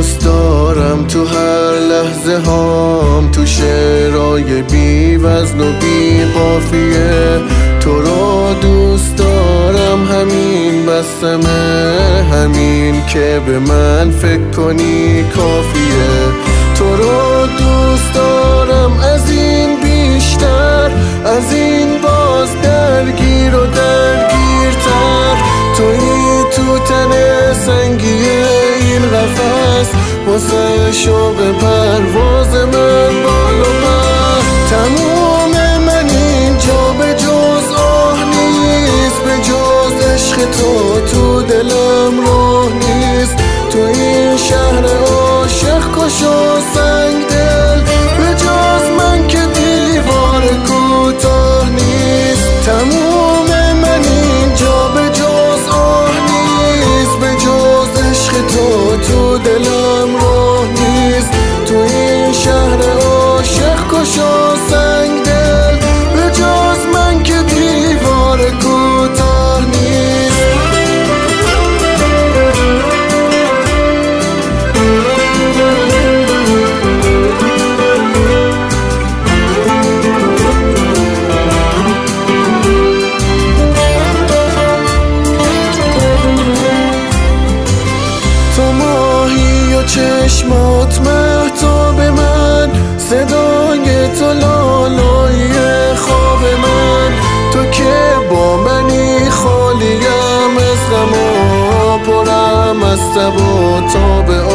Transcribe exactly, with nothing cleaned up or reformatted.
دوست دارم تو هر لحظه هام، تو شعرهای بی وزن و بی قافیه. تو رو دوست دارم همین بسمه، همین که به من فکر کنی کافیه. تو رو دوست دارم از این بیشتر، از این باز درگیر و درگیرتر. تویی تو تن سنگی این قفس، واسه شوق پرواز من بالا پر. تموم من اینجا به جز آه نیست، به جز عشق تو تو دلم راه نیست. تو این شهر عاشق کش و سنگ دل، به جز من که دیوار کوتاه نیست. تموم من اینجا به جز آه نیست، به جز عشق تو تو دلم راه نیست. تو این شهر عاشق کش و سنگ دل، به جز من که دیوار کوتاه نیست. تو ماهی و چشمات مهتاب من، صدای تو لالای خواب من. تو که با منی خالیم از غم و پرم از تب و تاب